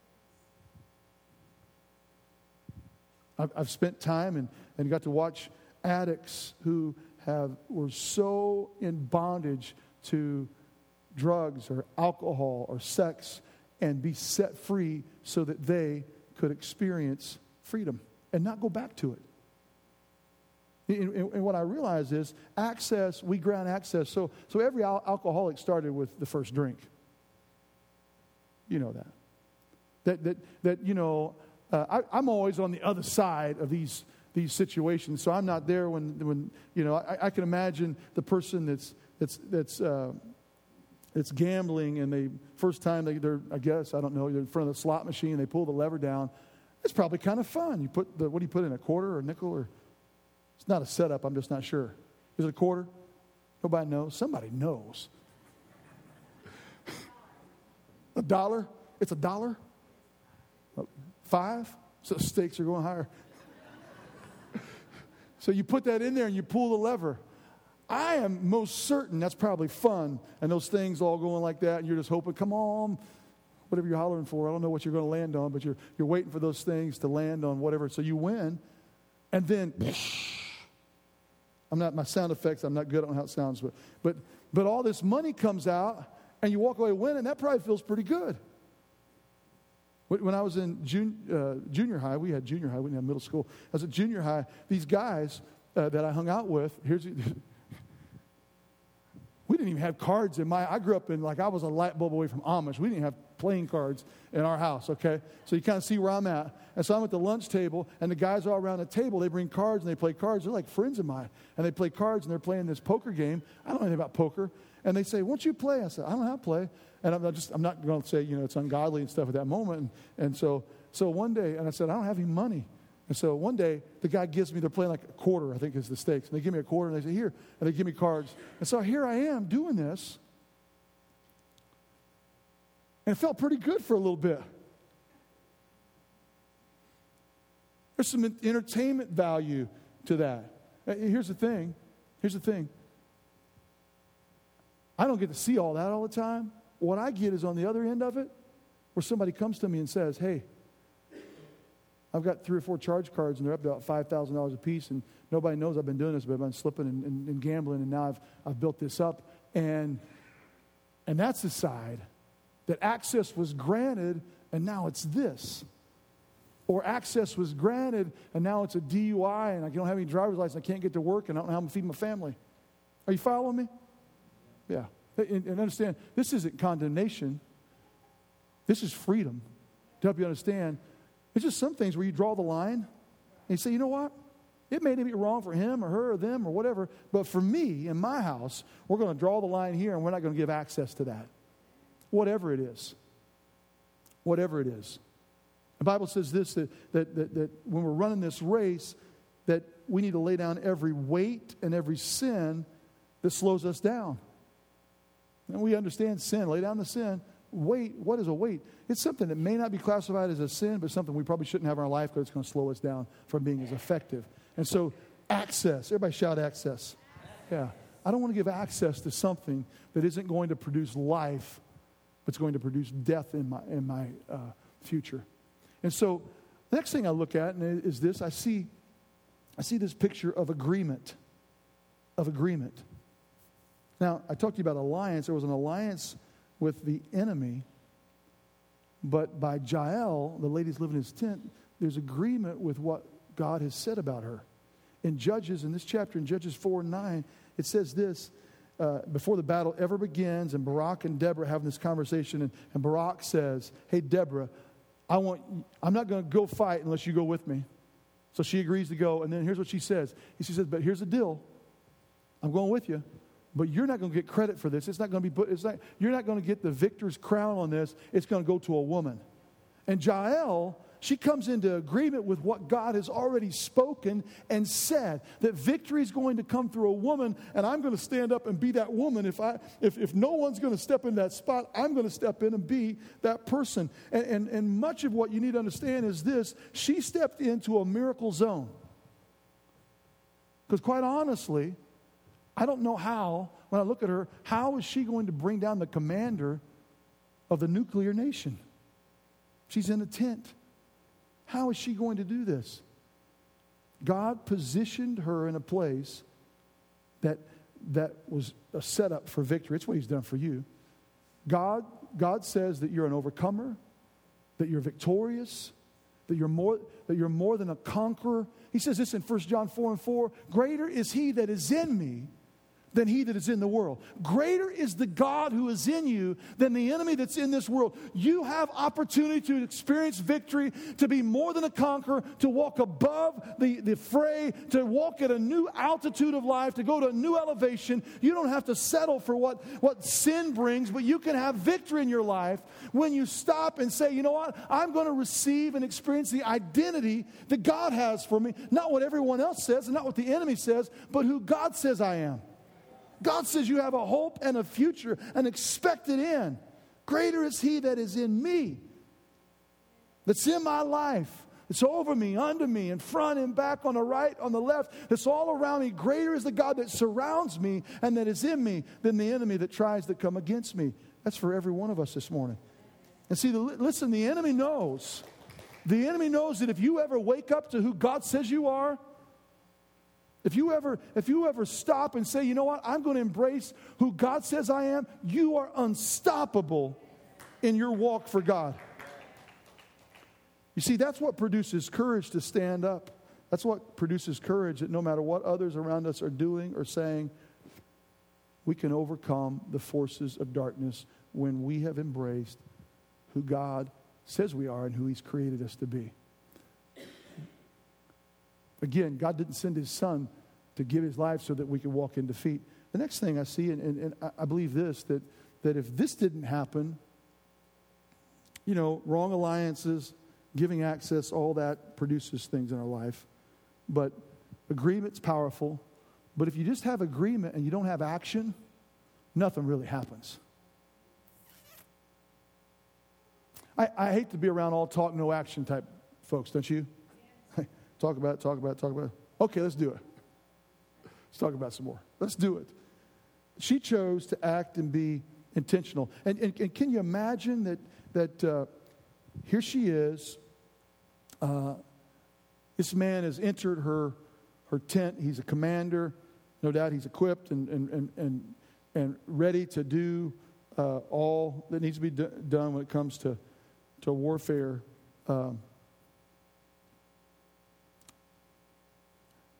I've, I've spent time and, and got to watch addicts who have were so in bondage to drugs or alcohol or sex and be set free so that they could experience freedom and not go back to it. And, and, and what I realize is access, we grant access. So, so every al- alcoholic started with the first drink. You know that. That, that, that you know, uh, I, I'm always on the other side of these these situations. So I'm not there when, when you know, I, I can imagine the person that's, that's, that's, uh, that's gambling, and they, first time they, they're, I guess, I don't know, they're in front of the slot machine, they pull the lever down. It's probably kind of fun. You put the, what do you put in, a quarter or a nickel? Or it's not a setup, I'm just not sure. Is it a quarter? Nobody knows. Somebody knows. A dollar? It's a dollar? Five? So the stakes are going higher. So you put that in there and you pull the lever. I am most certain that's probably fun, and those things all going like that, and you're just hoping, come on, whatever you're hollering for. I don't know what you're going to land on, but you're you're waiting for those things to land on whatever. So you win, and then I'm not my sound effects. I'm not good on how it sounds, but but but all this money comes out, and you walk away winning. That probably feels pretty good. When I was in jun- uh, junior high, we had junior high, we didn't have middle school. I was at junior high. These guys uh, that I hung out with, here's, we didn't even have cards in my, I grew up in, like, I was a light bulb away from Amish. We didn't have playing cards in our house, okay? So you kind of see where I'm at. And so I'm at the lunch table, and the guys all around the table, they bring cards and they play cards. They're like friends of mine. And they play cards, and they're playing this poker game. I don't know anything about poker. And they say, won't you play? I said, I don't know how to play. And I'm not just, I'm not going to say, you know, it's ungodly and stuff at that moment. And, and so, so one day, and I said, I don't have any money. And so one day, the guy gives me, they're playing like a quarter, I think is the stakes. And they give me a quarter, and they say, here. And they give me cards. And so here I am doing this. And it felt pretty good for a little bit. There's some entertainment value to that. Here's the thing. Here's the thing. I don't get to see all that all the time. What I get is on the other end of it, where somebody comes to me and says, hey, I've got three or four charge cards, and they're up to about five thousand dollars a piece, and nobody knows I've been doing this, but I've been slipping and, and, and gambling, and now I've, I've built this up. And, and that's the side that access was granted, and now it's this. Or access was granted, and now it's a D U I, and I don't have any driver's license, I can't get to work, and I don't know how I'm going to feed my family. Are you following me? Yeah. And, and understand, this isn't condemnation. This is freedom. To help you understand, it's just some things where you draw the line, and you say, you know what? It may be wrong for him or her or them or whatever, but for me, in my house, we're going to draw the line here, and we're not going to give access to that. Whatever it is. Whatever it is. The Bible says this, that, that, that, that when we're running this race, that we need to lay down every weight and every sin that slows us down. And we understand sin. Lay down the sin. Weight, what is a weight? It's something that may not be classified as a sin, but something we probably shouldn't have in our life because it's going to slow us down from being as effective. And so, access. Everybody shout access. Yeah. I don't want to give access to something that isn't going to produce life, but it's going to produce death in my, in my uh, future. And so, the next thing I look at is this. I see, I see this picture of agreement. Of agreement. Now, I talked to you about alliance. There was an alliance with the enemy. But by Jael, the lady's living in his tent, there's agreement with what God has said about her. In Judges, in this chapter, in Judges four and nine, it says this. Uh, before the battle ever begins, and Barak and Deborah having this conversation, and, and Barak says, hey, Deborah, I want, I'm not going to go fight unless you go with me. So she agrees to go, and then here's what she says. She says, but here's the deal. I'm going with you, but you're not going to get credit for this. It's not going to be put, it's not, you're not going to get the victor's crown on this. It's going to go to a woman. And Jael, she comes into agreement with what God has already spoken and said, that victory is going to come through a woman, and I'm going to stand up and be that woman. If I, if, if no one's going to step in that spot, I'm going to step in and be that person. And, and, and much of what you need to understand is this. She stepped into a miracle zone. Because quite honestly, I don't know how, when I look at her, how is she going to bring down the commander of the nuclear nation? She's in a tent. How is she going to do this? God positioned her in a place that, that was a setup for victory. It's what he's done for you. God, God says that you're an overcomer, that you're victorious, that you're more, that you're more than a conqueror. He says this in First John four and four, greater is he that is in me than he that is in the world. Greater is the God who is in you than the enemy that's in this world. You have opportunity to experience victory, to be more than a conqueror, to walk above the, the fray, to walk at a new altitude of life, to go to a new elevation. You don't have to settle for what, what sin brings, but you can have victory in your life when you stop and say, you know what, I'm going to receive and experience the identity that God has for me. Not what everyone else says and not what the enemy says, but who God says I am. God says you have a hope and a future, an expected end. Greater is he that is in me, that's in my life. It's over me, under me, in front and back, on the right, on the left. It's all around me. Greater is the God that surrounds me and that is in me than the enemy that tries to come against me. That's for every one of us this morning. And see, the, listen, the enemy knows. The enemy knows that if you ever wake up to who God says you are, If you ever, if you ever stop and say, you know what, I'm going to embrace who God says I am, you are unstoppable in your walk for God. You see, that's what produces courage to stand up. That's what produces courage that no matter what others around us are doing or saying, we can overcome the forces of darkness when we have embraced who God says we are and who he's created us to be. Again, God didn't send his son to give his life so that we could walk in defeat. The next thing I see, and, and, and I believe this, that, that if this didn't happen, you know, wrong alliances, giving access, all that produces things in our life. But agreement's powerful. But if you just have agreement and you don't have action, nothing really happens. I, I hate to be around all talk, no action type folks, don't you? Talk about it, talk about it, talk about it. Okay, let's do it. Let's talk about some more. Let's do it. She chose to act and be intentional. And, and, and can you imagine that, that uh, here she is. Uh, this man has entered her, her tent. He's a commander. No doubt he's equipped and, and, and, and, and ready to do uh, all that needs to be do- done when it comes to, to warfare. Um,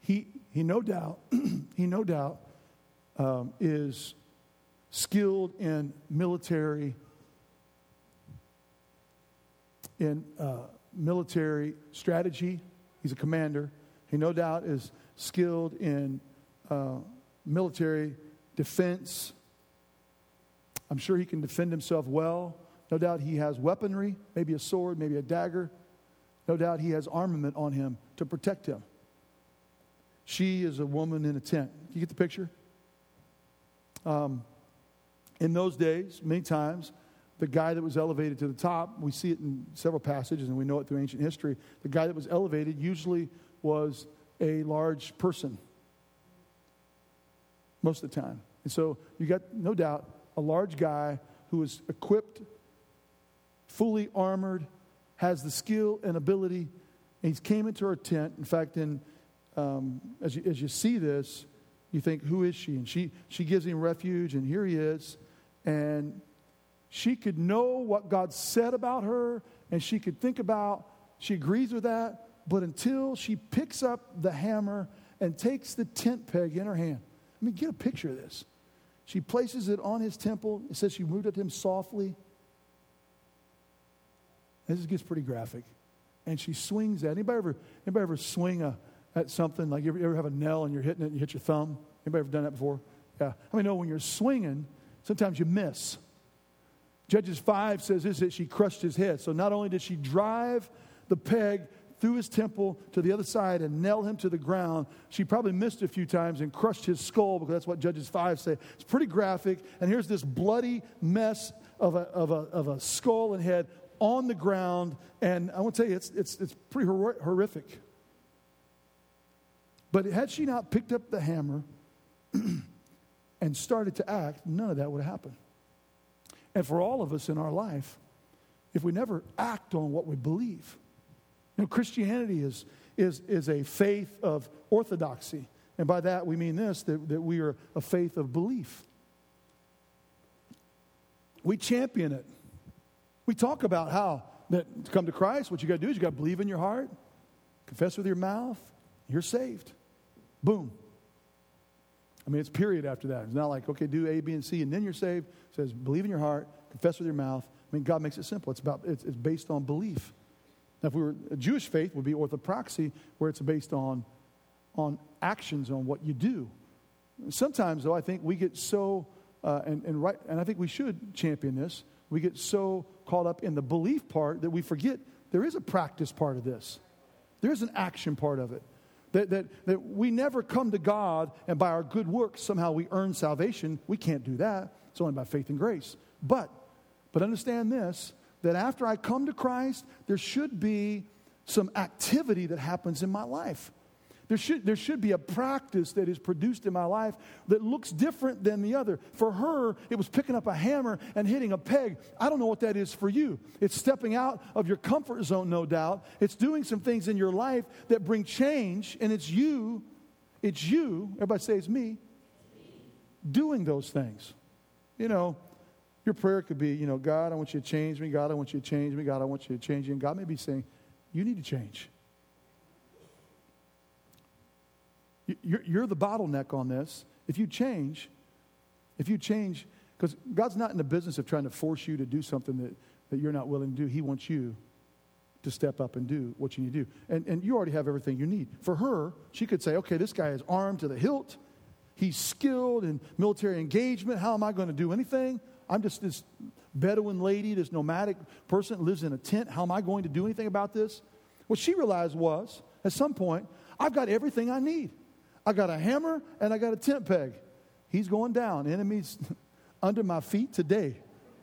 he, he no doubt, he no doubt um, is skilled in military, in uh, military strategy. He's a commander. He no doubt is skilled in uh, military defense. I'm sure he can defend himself well. No doubt he has weaponry, maybe a sword, maybe a dagger. No doubt he has armament on him to protect him. She is a woman in a tent. You get the picture? Um, in those days, many times, the guy that was elevated to the top, we see it in several passages and we know it through ancient history, the guy that was elevated usually was a large person most of the time. And so you got, no doubt, a large guy who is equipped, fully armored, has the skill and ability, and he came into her tent. In fact, in, um, as, you, as you see this, you think, who is she? And she, she gives him refuge, and here he is. And she could know what God said about her, and she could think about, she agrees with that, but until she picks up the hammer and takes the tent peg in her hand. I mean, get a picture of this. She places it on his temple. It says she moved it to him softly. This gets pretty graphic. And she swings at it. Anybody ever, anybody ever swing a, at something? Like you ever, you ever have a nail and you're hitting it and you hit your thumb? Anybody ever done that before? Yeah. I mean, no, when you're swinging, sometimes you miss. Judges five says this, that she crushed his head. So not only did she drive the peg through his temple to the other side and nail him to the ground, she probably missed a few times and crushed his skull, because that's what Judges five say. It's pretty graphic. And here's this bloody mess of a, of a, of a skull and head on the ground. And I want to tell you, it's, it's, it's pretty hor- horrific. But had she not picked up the hammer and started to act, none of that would have happened. And for all of us in our life, if we never act on what we believe, you know, Christianity is, is, is a faith of orthodoxy. And by that we mean this, that, that we are a faith of belief. We champion it. We talk about how that to come to Christ, what you got to do is you got to believe in your heart, confess with your mouth, you're saved. Boom. I mean, it's period after that. It's not like, okay, do A, B, and C, and then you're saved. It says, believe in your heart, confess with your mouth. I mean, God makes it simple. It's about it's, it's based on belief. Now, if we were a Jewish faith, would be orthopraxy, where it's based on on actions, on what you do. Sometimes, though, I think we get so, uh, and and right, and I think we should champion this. We get so caught up in the belief part that we forget there is a practice part of this. There is an action part of it. That, that, that we never come to God and by our good works somehow we earn salvation. We can't do that. It's only by faith and grace. But, but understand this, that after I come to Christ, there should be some activity that happens in my life. There should, there should be a practice that is produced in my life that looks different than the other. For her, it was picking up a hammer and hitting a peg. I don't know what that is for you. It's stepping out of your comfort zone, no doubt. It's doing some things in your life that bring change, and it's you, it's you, everybody say it's me, doing those things. You know, your prayer could be, you know, God, I want you to change me. God, I want you to change me. God, I want you to change me. And God may be saying, you need to change. You're, you're the bottleneck on this. If you change, if you change, because God's not in the business of trying to force you to do something that, that you're not willing to do. He wants you to step up and do what you need to do. And, and you already have everything you need. For her, she could say, okay, this guy is armed to the hilt. He's skilled in military engagement. How am I going to do anything? I'm just this Bedouin lady, this nomadic person that lives in a tent. How am I going to do anything about this? What she realized was, at some point, I've got everything I need. I got a hammer and I got a tent peg. He's going down. Enemies under my feet today.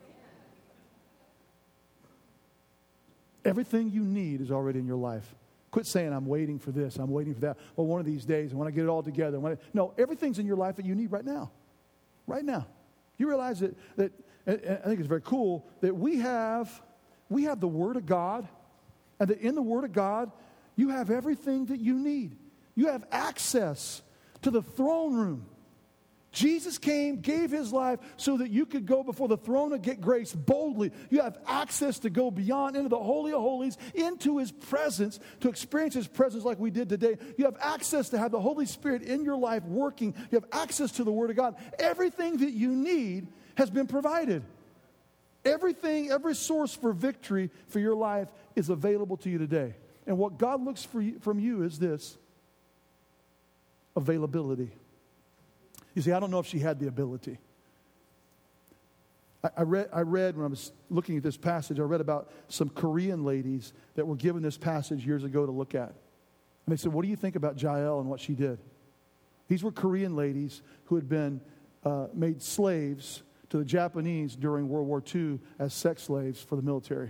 Everything you need is already in your life. Quit saying, I'm waiting for this, I'm waiting for that. Well, one of these days, when I get it all together. When I, no, everything's in your life that you need right now. Right now. You realize that, that and I think it's very cool, that we have, we have the Word of God, and that in the Word of God, you have everything that you need. You have access to the throne room, Jesus came, gave his life so that you could go before the throne of grace boldly. You have access to go beyond into the Holy of Holies, into his presence, to experience his presence like we did today. You have access to have the Holy Spirit in your life working. You have access to the Word of God. Everything that you need has been provided. Everything, every source for victory for your life is available to you today. And what God looks for you, from you is this: availability. You see, I don't know if she had the ability. I, I, read, I read, when I was looking at this passage, I read about some Korean ladies that were given this passage years ago to look at. And they said, what do you think about Jael and what she did? These were Korean ladies who had been uh, made slaves to the Japanese during World War Two as sex slaves for the military.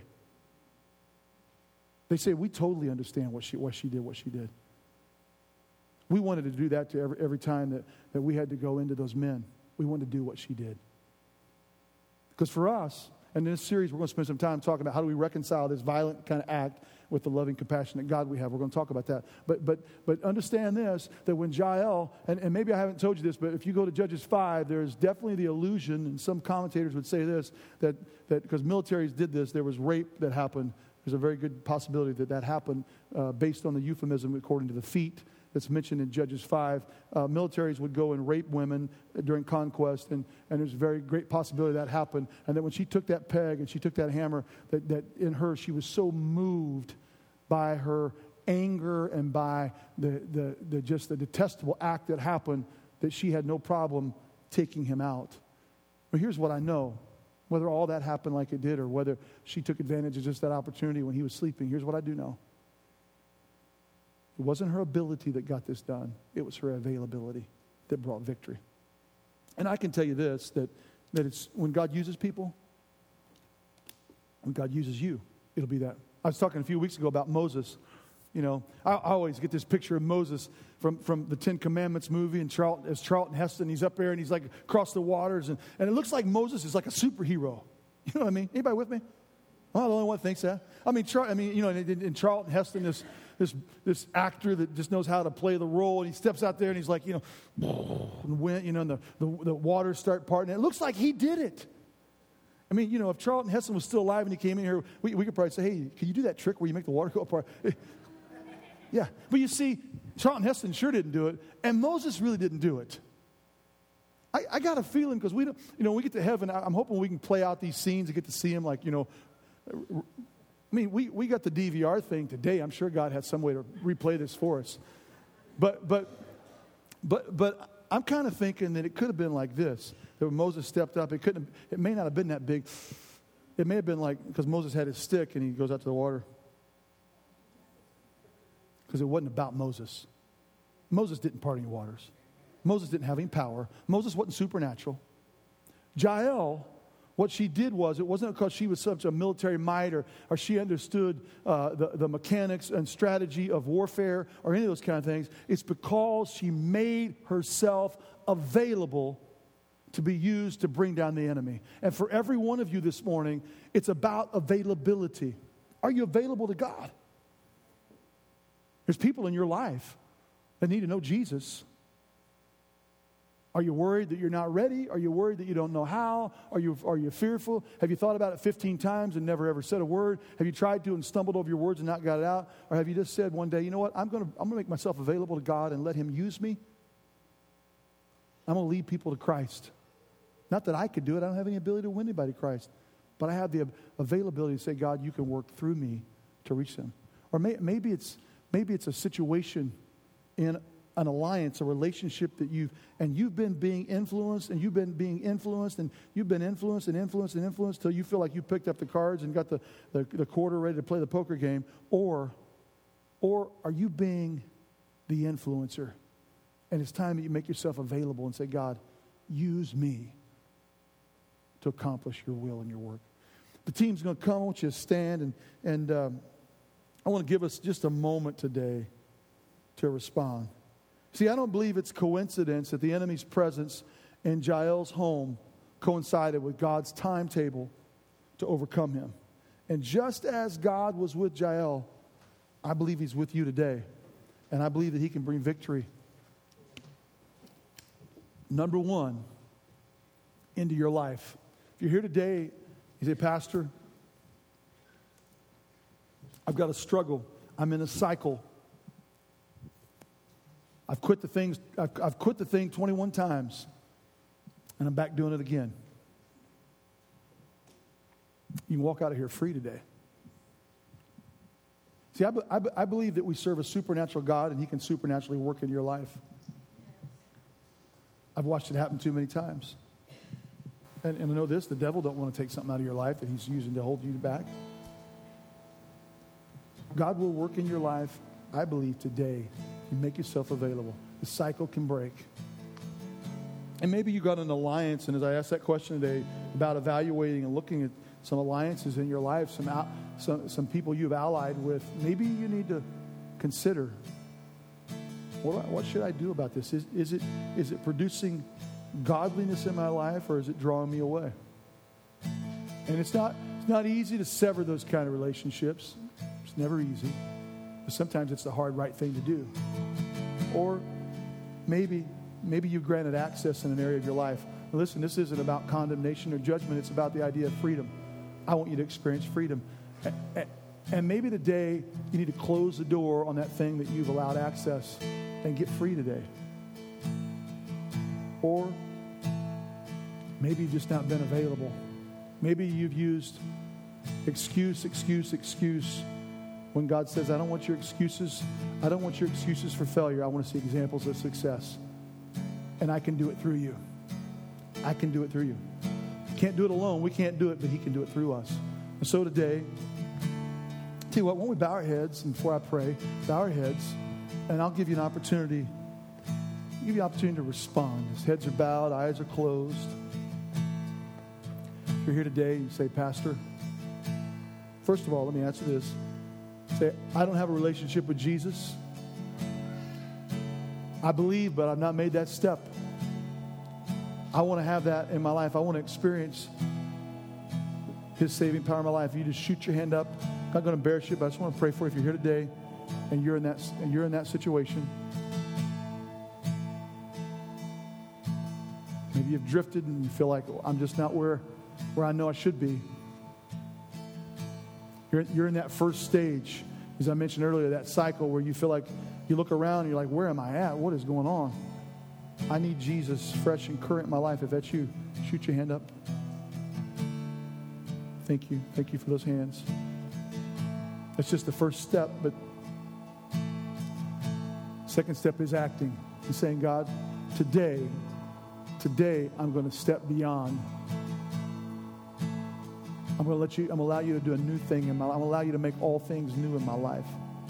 They say, we totally understand what she, what she did, what she did. We wanted to do that to every, every time that, that we had to go into those men. We wanted to do what she did. Because for us, and in this series, we're going to spend some time talking about how do we reconcile this violent kind of act with the loving, compassionate God we have. We're going to talk about that. But but but understand this, that when Jael, and, and maybe I haven't told you this, but if you go to Judges five, there's definitely the illusion, and some commentators would say this, that that because militaries did this, there was rape that happened. There's a very good possibility that that happened uh, based on the euphemism according to the feet that's mentioned in Judges five. Uh, militaries would go and rape women during conquest, and, and there's a very great possibility that happened. And that when she took that peg and she took that hammer, that, that in her she was so moved by her anger and by the, the, the just the detestable act that happened that she had no problem taking him out. But here's what I know. Whether all that happened like it did or whether she took advantage of just that opportunity when he was sleeping, here's what I do know. It wasn't her ability that got this done. It was her availability that brought victory. And I can tell you this, that, that it's when God uses people, when God uses you, it'll be that. I was talking a few weeks ago about Moses. You know, I, I always get this picture of Moses from, from the Ten Commandments movie, and Charlton, as Charlton Heston, he's up there and he's like across the waters, and, and it looks like Moses is like a superhero. You know what I mean? Anybody with me? Well, I'm the only one that thinks that. I mean, Char- I mean, you know, in, in Charlton Heston, this this this actor that just knows how to play the role, and he steps out there and he's like, you know, and wind, you know, and the, the, the waters start parting. It looks like he did it. I mean, you know, if Charlton Heston was still alive and he came in here, we, we could probably say, hey, can you do that trick where you make the water go apart? Yeah, but you see, Charlton Heston sure didn't do it, and Moses really didn't do it. I, I got a feeling, because we don't, you know, we get to heaven, I'm hoping we can play out these scenes and get to see him, like, you know, I mean, we, we got the D V R thing today. I'm sure God had some way to replay this for us. But but but but I'm kind of thinking that it could have been like this. That when Moses stepped up, it couldn't have, it may not have been that big. It may have been like, because Moses had his stick and he goes out to the water. Because it wasn't about Moses. Moses didn't part any waters. Moses didn't have any power. Moses wasn't supernatural. Jael, what she did was, it wasn't because she was such a military might or, or she understood uh, the, the mechanics and strategy of warfare or any of those kind of things. It's because she made herself available to be used to bring down the enemy. And for every one of you this morning, it's about availability. Are you available to God? There's people in your life that need to know Jesus. Are you worried that you're not ready? Are you worried that you don't know how? Are you, are you fearful? Have you thought about it fifteen times and never ever said a word? Have you tried to and stumbled over your words and not got it out? Or have you just said one day, you know what, I'm going to I'm going to make myself available to God and let him use me? I'm going to lead people to Christ. Not that I could do it. I don't have any ability to win anybody to Christ. But I have the availability to say, God, you can work through me to reach them. Or may, maybe it's maybe it's a situation in an alliance, a relationship that you've, and you've been being influenced, and you've been being influenced, and you've been influenced and influenced and influenced till you feel like you picked up the cards and got the, the, the quarter ready to play the poker game. Or, or are you being the influencer? And it's time that you make yourself available and say, God, use me to accomplish your will and your work. The team's going to come. I want you to stand, and, and um, I want to give us just a moment today to respond. See, I don't believe it's coincidence that the enemy's presence in Jael's home coincided with God's timetable to overcome him. And just as God was with Jael, I believe he's with you today. And I believe that he can bring victory number one, into your life. If you're here today, you say, Pastor, I've got a struggle. I'm in a cycle. I've quit the things. I've, I've quit the thing twenty-one times, and I'm back doing it again. You can walk out of here free today. See, I, I, I believe that we serve a supernatural God, and He can supernaturally work in your life. I've watched it happen too many times. And, and I know this, the devil don't want to take something out of your life that he's using to hold you back. God will work in your life, I believe, today. You make yourself available. The cycle can break. And maybe you got an alliance, and as I asked that question today about evaluating and looking at some alliances in your life, some, out, some, some people you've allied with, maybe you need to consider, what, what should I do about this? Is, is, it, is it producing godliness in my life, or is it drawing me away? And it's not, it's not easy to sever those kind of relationships. It's never easy. But sometimes it's the hard, right thing to do. Or maybe, maybe you've granted access in an area of your life. Now listen, this isn't about condemnation or judgment. It's about the idea of freedom. I want you to experience freedom. And maybe today you need to close the door on that thing that you've allowed access and get free today. Or maybe you've just not been available. Maybe you've used excuse, excuse, excuse. When God says, I don't want your excuses. I don't want your excuses for failure. I want to see examples of success. And I can do it through you. I can do it through you. Can't do it alone. We can't do it, but He can do it through us. And so today, tell you what, why don't we bow our heads, and before I pray, bow our heads, and I'll give you an opportunity, I'll give you an opportunity to respond. As heads are bowed, eyes are closed. If you're here today, you say, Pastor, first of all, let me answer this. Say, I don't have a relationship with Jesus. I believe, but I've not made that step. I want to have that in my life. I want to experience His saving power in my life. You just shoot your hand up. I'm not going to embarrass you, but I just want to pray for you. If you're here today and you're in that, and you're in that situation, maybe you've drifted and you feel like, oh, I'm just not where, where I know I should be. You're, you're in that first stage, as I mentioned earlier, that cycle where you feel like you look around and you're like, where am I at? What is going on? I need Jesus fresh and current in my life. If that's you, shoot your hand up. Thank you. Thank you for those hands. That's just the first step, but second step is acting and saying, God, today, today I'm going to step beyond. I'm going to let you, I'm going to allow you to do a new thing in my life. I'm going to allow you to make all things new in my life.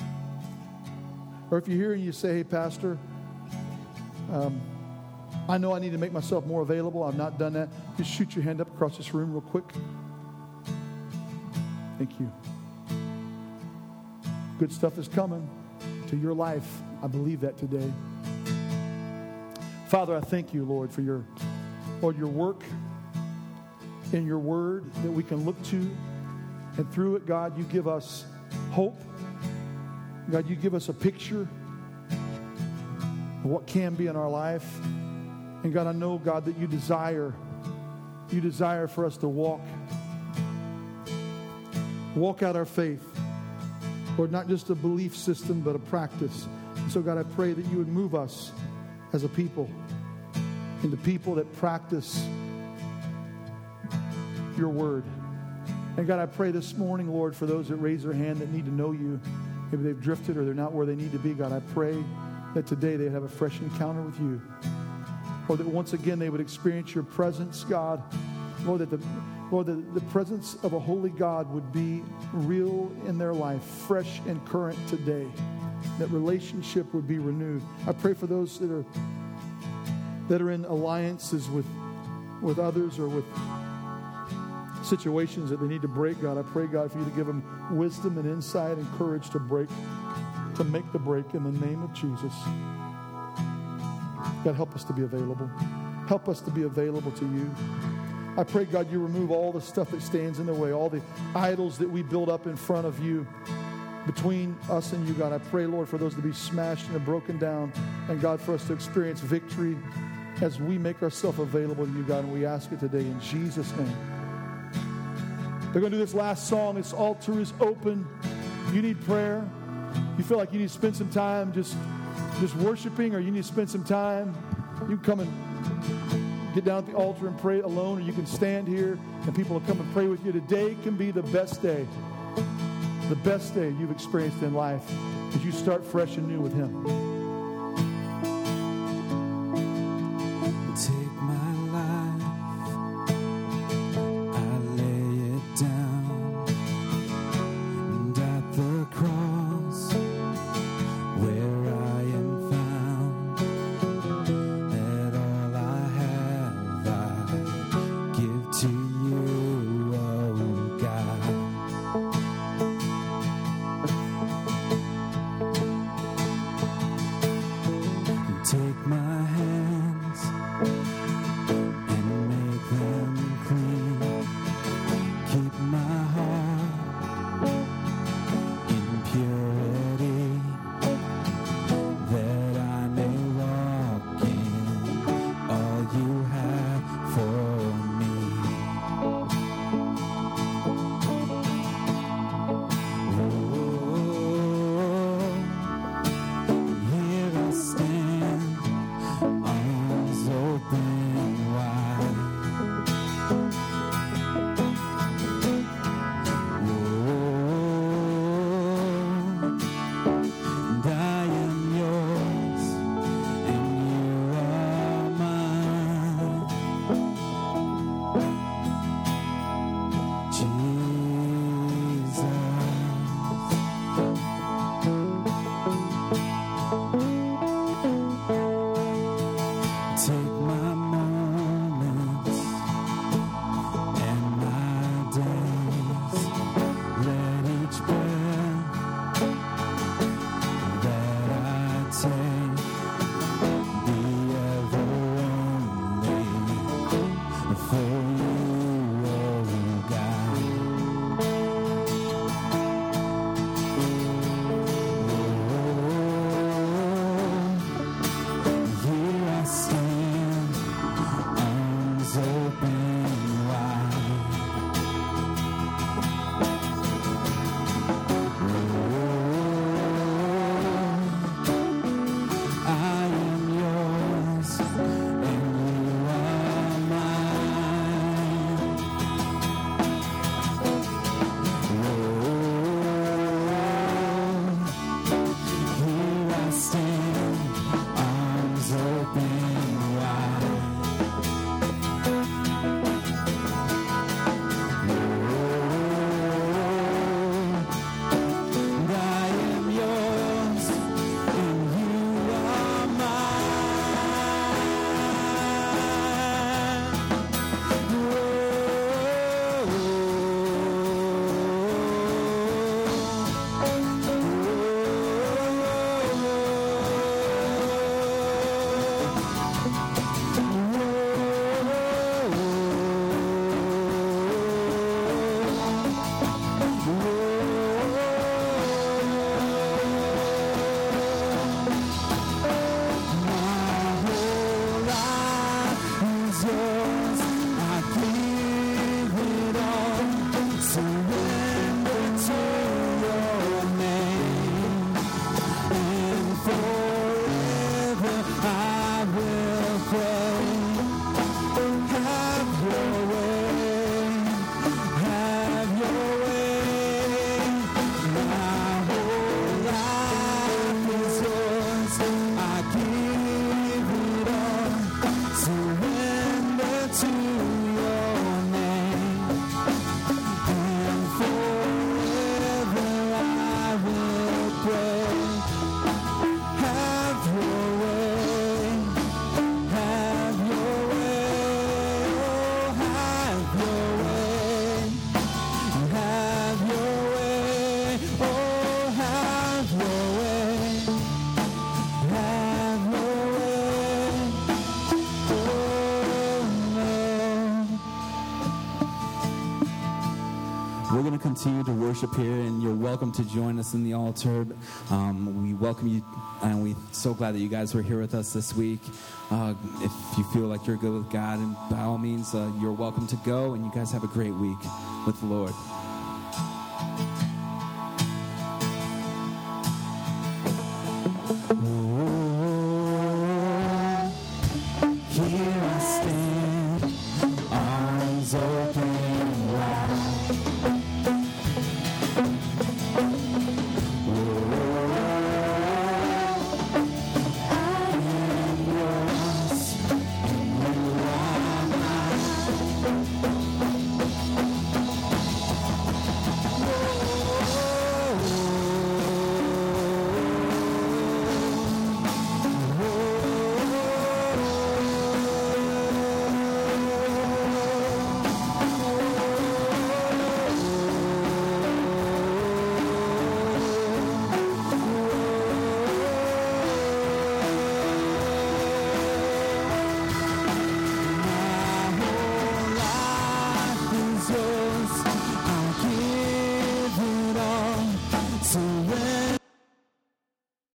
Or if you're here and you say, hey, Pastor, um, I know I need to make myself more available. I've not done that. Just shoot your hand up across this room real quick. Thank you. Good stuff is coming to your life. I believe that today. Father, I thank you, Lord, for your, Lord, your work in your word that we can look to. And through it, God, you give us hope. God, you give us a picture of what can be in our life. And God, I know, God, that you desire, you desire for us to walk, walk out our faith. Lord, not just a belief system, but a practice. And so, God, I pray that you would move us as a people into people that practice your word. And God, I pray this morning, Lord, for those that raise their hand that need to know you. Maybe they've drifted or they're not where they need to be. God, I pray that today they have a fresh encounter with you. Lord, that once again they would experience your presence, God. Lord, that the, Lord, the, the presence of a holy God would be real in their life, fresh and current today. That relationship would be renewed. I pray for those that are that are in alliances with, with others or with situations that they need to break, God. I pray, God, for you to give them wisdom and insight and courage to break, to make the break in the name of Jesus. God, help us to be available. Help us to be available to you. I pray, God, you remove all the stuff that stands in the way, all the idols that we build up in front of you, between us and you, God. I pray, Lord, for those to be smashed and broken down, and God, for us to experience victory as we make ourselves available to you, God, and we ask it today in Jesus' name. They're going to do this last song. This altar is open. You need prayer. You feel like you need to spend some time just, just worshiping, or you need to spend some time, you can come and get down at the altar and pray alone, or you can stand here and people will come and pray with you. Today can be the best day, the best day you've experienced in life as you start fresh and new with Him.
Take my life, I lay it down, and at the cross where I am found, that all I have I give to you, oh God. Take my hands and make them clean. Keep my heart in purity, that I may walk in all you have for me. Oh, here I stand, arms open wide. Oh, and I am yours, and you are mine. Jesus. Take my moments and my days. Let each breath that I take be ever only for you, oh God. Oh, here I stand, arms open wide. Oh, I am yours, and you are mine. Oh, here I stand, arms open wide. And I am yours, and you are mine. Have your way, oh no. continue to worship here, and you're welcome to join us in the altar. Um, we welcome you, and we're so glad that you guys were here with us this week. Uh, if you feel like you're good with God, and by all means, uh, you're welcome to go, and you guys have a great week with the Lord.